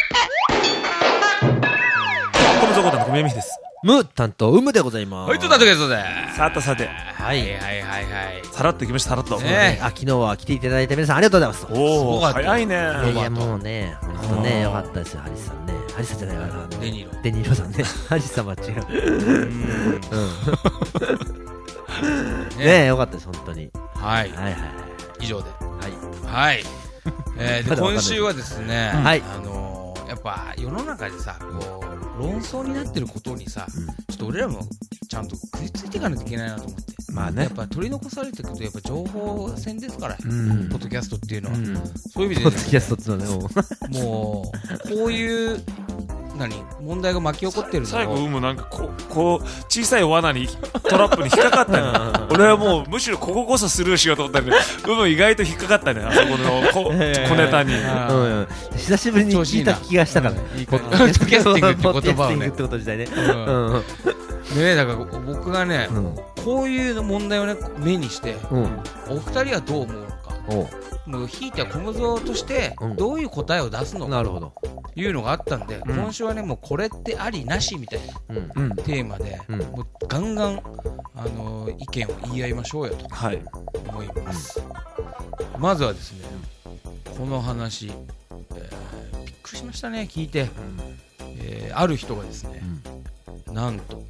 コムゾコタの小宮美です。 ム担当うむでございます。 はいとだとですので、 さてはいさらっといきました。さらっとね昨日は来ていただいた皆さんありがとうございます。 おおすごかった早いね。 いやもうね本当ねあーよかったですよハリスさんね。ハリスさんじゃないわデニーロさんね。ハリスさんは違う。ねねよかったです本当に。 はいはいはい以上ではい。 はいでまだわかんない今週はですねはいやっぱ世の中でさこう論争になってることにさちょっと俺らもちゃんと食いついていかないといけないなと思って。 まあねやっぱ取り残されていくとやっぱ情報戦ですから、 うんポッドキャストっていうのは、 うんそういう意味で、 ポッドキャストっつうのねもうこういう問題が巻き起こってるのを最後もなんかこう小さい罠にトラップに引っかかったね。俺はもうむしろこここそスルーしようと思ったんで、意外と引っかかったね。あそこの小ネタに。 うん久しぶりに聞いた気がしたからね。 いいポッドキャスティングって言葉をねポッドキャスティングってこと自体ね。 ねだから僕がね、 うんこういう問題をね目にして、 うんお二人はどう思うのか、 おうもうひいては小無造としてうんどういう答えを出すのかなるほど。 というのがあったんで、今週はねもうこれってありなしみたいなうんうんテーマで、 うんもうガンガン、意見を言い合いましょうよとはい。 思います、まずはですねこの話、びっくりしましたね聞いて、ある人がですね、なんと、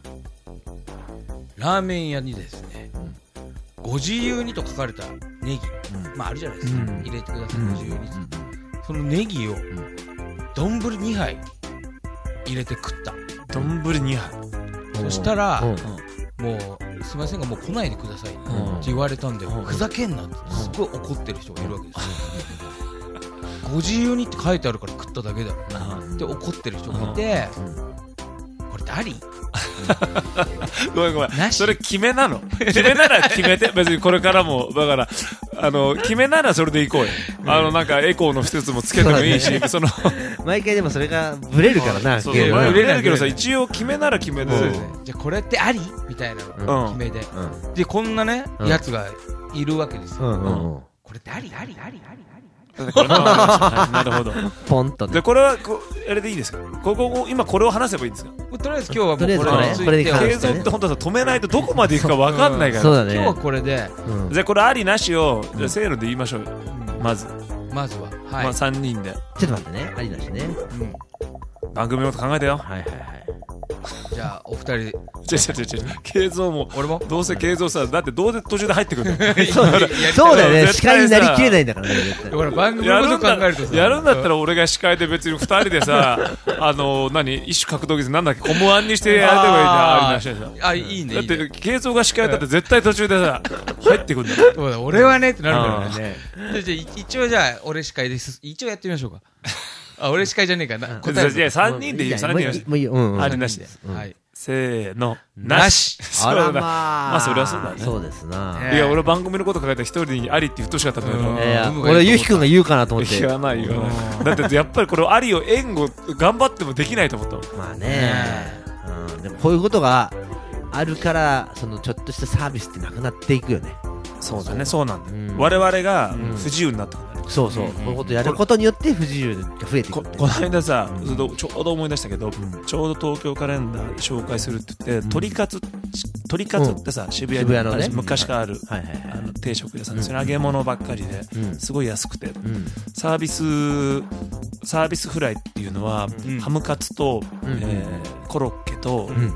ラーメン屋にですね、ご自由にと書かれたネギ、まああるじゃないですか、入れてください、ご自由に、そのネギを丼2杯入れて食った。 丼2杯。 そしたら、 うんもうすいませんがもう来ないでくださいってうん言われたんで、ふざけんなってすっごい怒ってる人がいるわけですよ、ご自由にって書いてあるから食っただけだろって怒ってる人がいて、これってあり？ ごめんなしそれ決めなの？決めなら決めて。別にこれからもだから決めならそれでいこうよ。なんかエコーの一つもつけてもいいし、その毎回でもそれがブレるからな。 そうゲーム前ブレ売れるけどさ、一応決めなら決めで。 そうですね、じゃあこれってありみたいなの決めで、でこんなね、やつがいるわけですよ、これってありなるほど。 ポンとね。 でこれはあれでいいですか？今これを話せばいいんですか？ とりあえず今日はもうこれとりあえずについてこれに関継続って本当は止めないとどこまでいくか分かんないから。 そうだね。 今日はこれでうんじゃあこれありなしをじゃあせーので言いましょうよ。まずまずははい、 まあ3人でちょっと待ってね。ありだしね。 番組のこと考えてよ。 はいはいはい。 じゃあお二人違う慶三も俺もどうせ慶三さだってどうせ途中で入ってくるんだよ。 そうだよね。 絶司会に対さなりきれないんだからね。絶対ほら番組のこと考えるとさやるんだったら俺が司会で別に2人でさ一種格闘技なんだっけコムアンにしてやればいいんだよ。ありなしでさあいいねだっいいねて慶三が司会だって絶対途中でさ入ってくるんだよ。 そうだ俺はねってなるからね。 じゃあ一応じゃあ俺司会です一応やってみましょうか。あ俺司会じゃねえかな答えいや3人でいいよ3人でもういいよ。うんうん。 ありなしではいせーのなしあらまあ。 まあそりゃそうだね。 そうですな。 ねいや俺番組のこと考えたら一人にありって言ってほしかったんだけどうんいやブームが俺ゆうきくんが言うかなと思って。 言わないよ。だってやっぱりこれありを援護頑張ってもできないと思ったもん。 まあね。うん。でもこういうことがあるからそのちょっとしたサービスってなくなっていくよね。 そうだねそうなんだよ。 うん我々が不自由になってくるんだよ。 そうそう。こういうことやることによって不自由が増えていくっていう。 この間さちょうど思い出したけどちょうど東京カレンダー紹介するって言って鳥カツってさ渋谷に渋谷のね昔からあるはいはいはい。 定食屋さんでそれ揚げ物ばっかりでうんすごい安くてうん。 サービスフライっていうのはうんハムカツとうんコロッケとん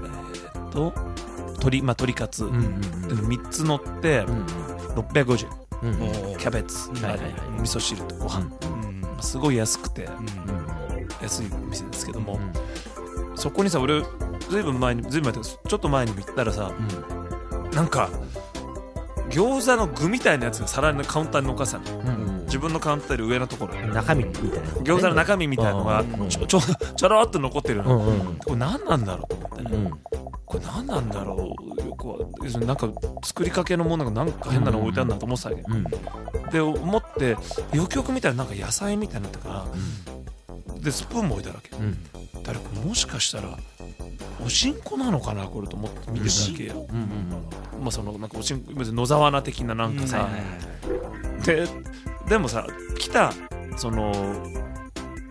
鶏カツうんうん 3つ乗ってうん 650円。 うん。 もうキャベツ、 はいはいはい味噌汁とご飯、 うんすごい安くて安い店ですけども、そこにさ俺ずいぶん前ちょっと前にも行ったらさ、なんか餃子の具みたいなやつが皿のカウンターに置かせたの。自分のカウンターより上のところ中身みたいな。 餃子の中身みたいなのがちょろっと残ってるの、 うんこれ何なんだろうと思ってね、 うん。 これ何なんだろうよくはなんか作りかけのものがなんか変なの置いてあるんだと思ってたわけ、で思ってよくよく見たらなんか野菜みたいになってからでスプーンも置いてあるわけ、誰かもしかしたらおしんこなのかなこれと思って見てたわけよ、まあそのなんかおしんこ別に野沢菜的ななんかさ、でもさ来たその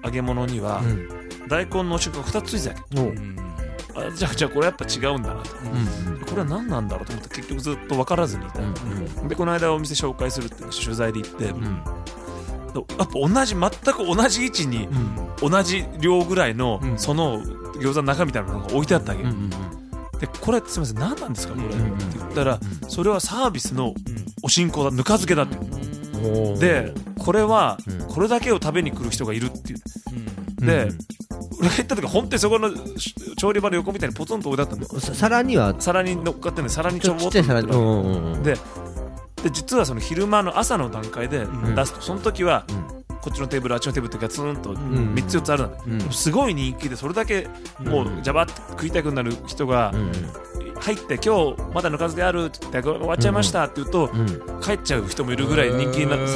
揚げ物には大根の食が2つついてたわけ。じゃあこれやっぱ違うんだなと、これは何なんだろうと思って結局ずっと分からずにいた、でこの間お店紹介するって取材で行って、やっぱ全く同じ位置に、同じ量ぐらいの、その餃子の中みたいなのが置いてあったわけ、でこれすみません何なんですかこれ、って言ったら、それはサービスのお新香だ、ぬか漬けだって、でこれはこれだけを食べに来る人がいるっていう、で俺が行った時本当にそこの調理場の横みたいにポツンと置いてあったんだよ。 皿に乗っかってね、皿にちょぼっとちっちゃい皿で実はその昼間の朝の段階で出すと、その時はこっちのテーブルあっちのテーブルってガツンと3つ4つあるんだ、すごい人気で、それだけもうジャバッと食いたくなる人が入って、今日まだぬか漬けあるって言って終わっちゃいましたって言うと帰っちゃう人もいるぐらい人気になって、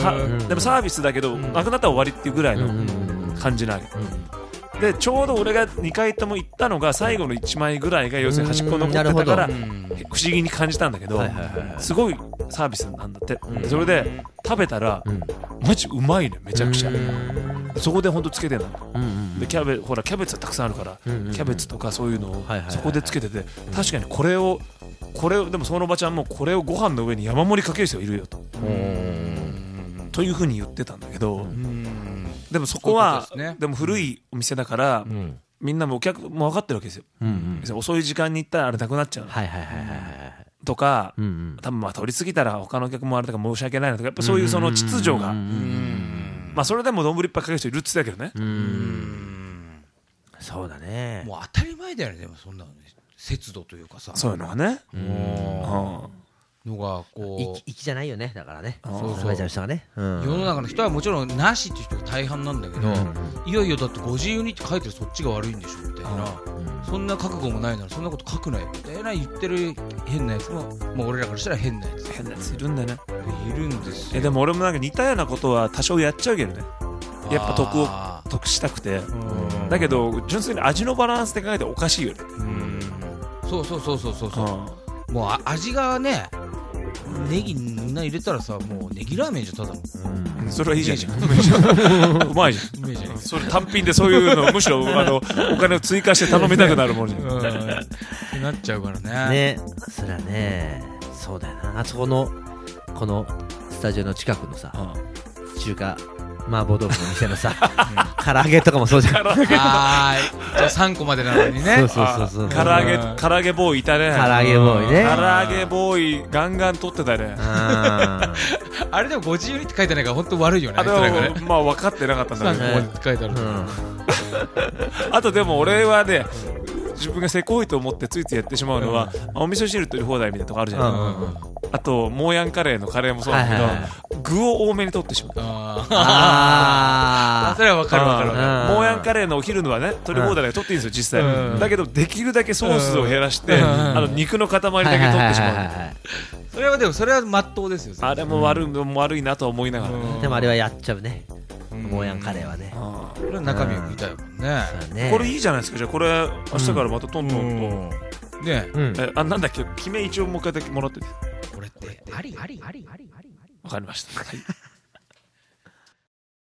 でもサービスだけどなくなったら終わりっていうぐらいの感じなわけで、ちょうど俺が2回とも行ったのが最後の1枚ぐらいが要するに端っこ残ってたから不思議に感じたんだけど、すごいサービスなんだって、それで食べたらマジうまいね、めちゃくちゃ。そこでほんとつけてんだ、でキャベツはたくさんあるから、キャベツとかそういうのをそこでつけてて、確かにこれをでもそのおばちゃんもこれをご飯の上に山盛りかける人がいるよというふうに言ってたんだけど、でもそこはでも古いお店だから、みんなもお客も分かってるわけですよ、遅い時間に行ったらあれなくなっちゃうとか、多分通り過ぎたら他のお客もあれとか申し訳ないなとか、やっぱそういうその秩序が、それでも丼いっぱいかける人いるって言ってたけどね。 そうだね、 もう当たり前だよね。でもそんな節度というかさ、 そういうのがね、 のがこう粋じゃないよね、だからね、 そう食べちゃう人がね、 世の中の人はもちろんなしっていう人が大半なんだけど、いやいやだってご自由にって書いてるそっちが悪いんでしょみたいな、そんな覚悟もないならそんなこと書くなよみたいな言ってる変なやつも、俺らからしたら変なやついるんだよね。 いるんですよ。 でも俺もなんか似たようなことは多少やっちゃうけどね、やっぱ得したくて、だけど純粋に味のバランスで考えておかしいよね。 そうもう味がね、ネギみんな入れたらさ、もうネギラーメンじゃただの、 それはいいじゃん、うまいじゃん、それ単品でそういうのむしろお金を追加して頼みたくなるもんになっちゃうからね。 ね、そりゃね、そうだよな。あそこのこのスタジオの近くのさ、中華麻婆豆腐の店のさ、唐揚げとかもそうじゃん。 じゃあ3個までなのにね。 そう唐揚げボーイいたね。 唐揚げボーイね。 唐揚げボーイガンガン取ってたね。 あれでもご自由にって書いてないから本当悪いよね。 まあ分かってなかったんだけど。 3個までって書いてある。 あとでも俺はね、自分がせこいと思ってついついやってしまうのは、お味噌汁取り放題みたいなとこあるじゃん。あとモーヤンカレーのカレーもそうだけど、具を多めに取ってしまう。 それは分かる。 モーヤンカレーのお昼のはね、取り放題で取っていいんですよ実際。だけどできるだけソースを減らして肉の塊だけ取ってしまう。 それはでもそれは真っ当ですよ。 あれも悪いなと思いながらね。 でもあれはやっちゃうね、モーヤンカレーはね。 これは中身を見たいもんね。 これいいじゃないですか。じゃあこれ明日からまたトントンとね、なんだっけ、決め一応もう一回だけもらってて。 これってありわかりました。